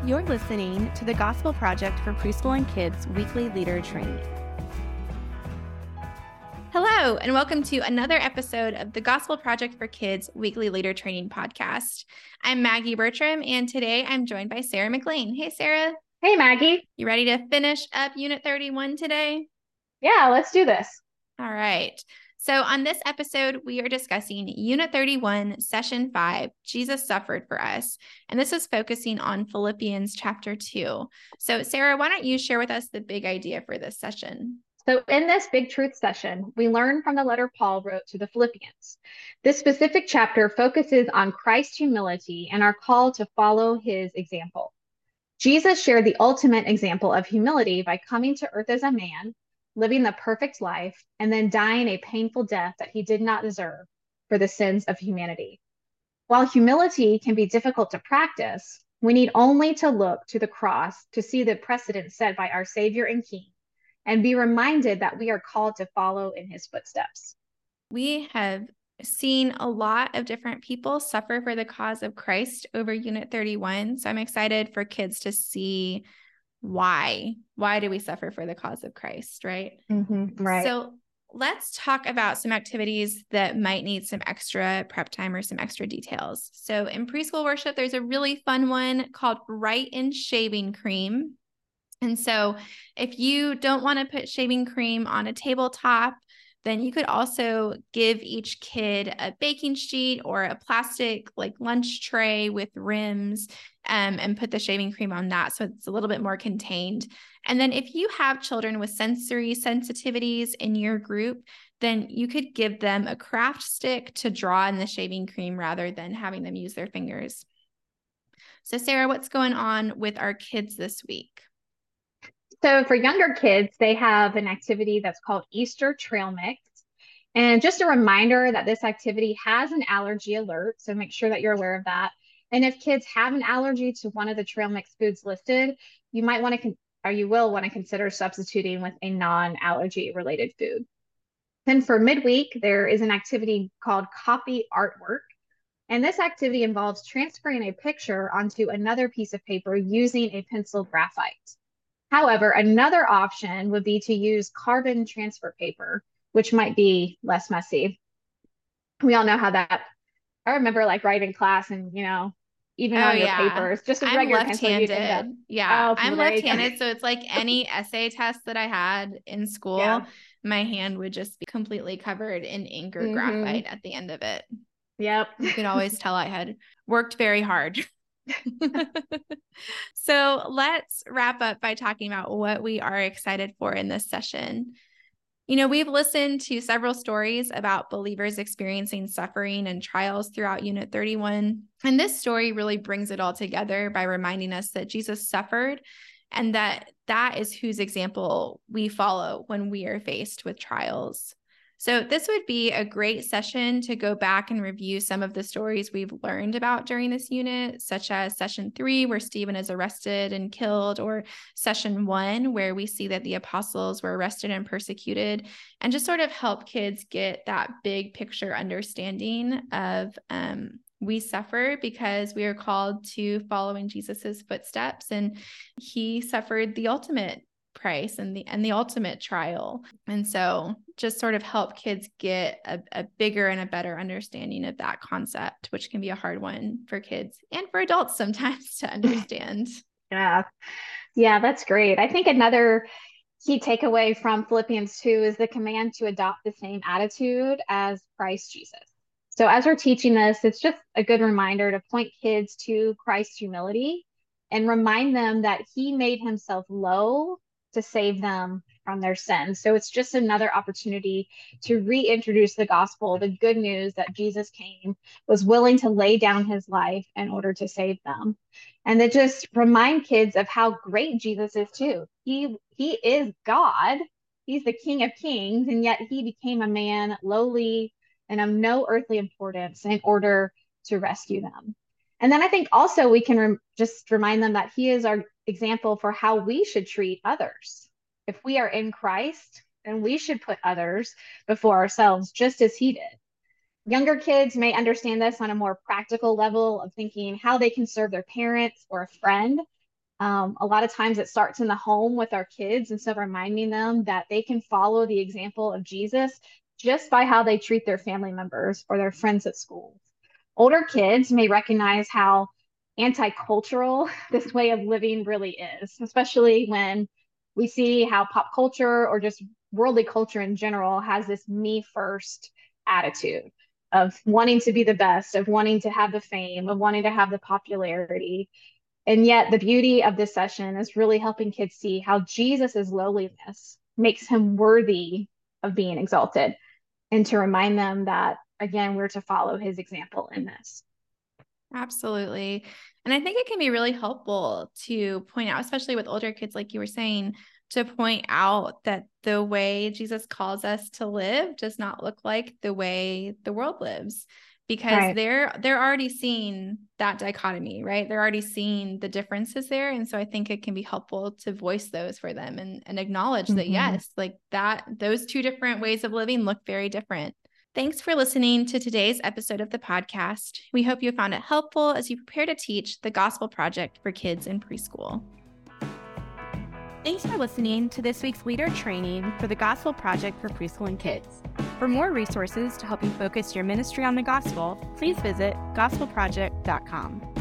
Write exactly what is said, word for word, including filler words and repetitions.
You're listening to the Gospel Project for Preschool and Kids weekly leader training. Hello, and welcome to another episode of the Gospel Project for Kids weekly leader training podcast. I'm Maggie Bertram, and today I'm joined by Sarah McLean. Hey, Sarah. Hey, Maggie. You ready to finish up Unit thirty-one today? Yeah, let's do this. All right. So on this episode, we are discussing Unit thirty-one, Session five, Jesus Suffered for Us. And this is focusing on Philippians chapter two. So Sarah, why don't you share with us the big idea for this session? So in this Big Truth session, we learn from the letter Paul wrote to the Philippians. This specific chapter focuses on Christ's humility and our call to follow his example. Jesus shared the ultimate example of humility by coming to earth as a man, living the perfect life, and then dying a painful death that he did not deserve for the sins of humanity. While humility can be difficult to practice, we need only to look to the cross to see the precedent set by our Savior and King, and be reminded that we are called to follow in his footsteps. We have seen a lot of different people suffer for the cause of Christ over Unit thirty-one, so I'm excited for kids to see why. Why do we suffer for the cause of Christ, right? Mm-hmm, right. So let's talk about some activities that might need some extra prep time or some extra details. So in preschool worship, there's a really fun one called Write in Shaving Cream. And so if you don't want to put shaving cream on a tabletop, then you could also give each kid a baking sheet or a plastic like lunch tray with rims um, and put the shaving cream on that so it's a little bit more contained. And then if you have children with sensory sensitivities in your group, then you could give them a craft stick to draw in the shaving cream rather than having them use their fingers. So Sarah, what's going on with our kids this week? So for younger kids, they have an activity that's called Easter Trail Mix. And just a reminder that this activity has an allergy alert, so make sure that you're aware of that. And if kids have an allergy to one of the trail mix foods listed, you might want to, or you will want to consider substituting with a non-allergy related food. Then for midweek, there is an activity called Copy Artwork. And this activity involves transferring a picture onto another piece of paper using a pencil graphite. However, another option would be to use carbon transfer paper, which might be less messy. We all know how that, I remember like writing class and, you know, even oh, on your yeah. papers, just a I'm regular pencil. left-handed. Yeah, oh, I'm great. left-handed. So it's like any essay test that I had in school, yeah. My hand would just be completely covered in ink or mm-hmm. graphite at the end of it. Yep. You could always tell I had worked very hard. So let's wrap up by talking about what we are excited for in this session. You know, we've listened to several stories about believers experiencing suffering and trials throughout Unit thirty-one. And this story really brings it all together by reminding us that Jesus suffered and that that is whose example we follow when we are faced with trials. So this would be a great session to go back and review some of the stories we've learned about during this unit, such as session three, where Stephen is arrested and killed, or session one, where we see that the apostles were arrested and persecuted, and just sort of help kids get that big picture understanding of um, we suffer because we are called to follow in Jesus's footsteps, and he suffered the ultimate price and the and the ultimate trial. And so just sort of help kids get a, a bigger and a better understanding of that concept, which can be a hard one for kids and for adults sometimes to understand. Yeah. Yeah, that's great. I think another key takeaway from Philippians two is the command to adopt the same attitude as Christ Jesus. So as we're teaching this, it's just a good reminder to point kids to Christ's humility and remind them that he made himself low to save them from their sins. So it's just another opportunity to reintroduce the gospel, the good news that Jesus came, was willing to lay down his life in order to save them. And to just remind kids of how great Jesus is too. He, he is God. He's the King of Kings, and yet he became a man lowly and of no earthly importance in order to rescue them. And then I think also we can re- just remind them that he is our example for how we should treat others. If we are in Christ, then we should put others before ourselves, just as he did. Younger kids may understand this on a more practical level of thinking how they can serve their parents or a friend, Um, a lot of times it starts in the home with our kids. And so reminding them that they can follow the example of Jesus just by how they treat their family members or their friends at school. Older kids may recognize how anti-cultural this way of living really is, especially when we see how pop culture or just worldly culture in general has this me first attitude of wanting to be the best, of wanting to have the fame, of wanting to have the popularity. And yet the beauty of this session is really helping kids see how Jesus's lowliness makes him worthy of being exalted, and to remind them that, again, we're to follow his example in this. Absolutely. And I think it can be really helpful to point out, especially with older kids, like you were saying, to point out that the way Jesus calls us to live does not look like the way the world lives, because right. they're, they're already seeing that dichotomy, right? They're already seeing the differences there. And so I think it can be helpful to voice those for them and, and acknowledge mm-hmm. that, yes, like that, those two different ways of living look very different. Thanks for listening to today's episode of the podcast. We hope you found it helpful as you prepare to teach the Gospel Project for kids in preschool. Thanks for listening to this week's leader training for the Gospel Project for Preschool and Kids. For more resources to help you focus your ministry on the gospel, please visit gospel project dot com.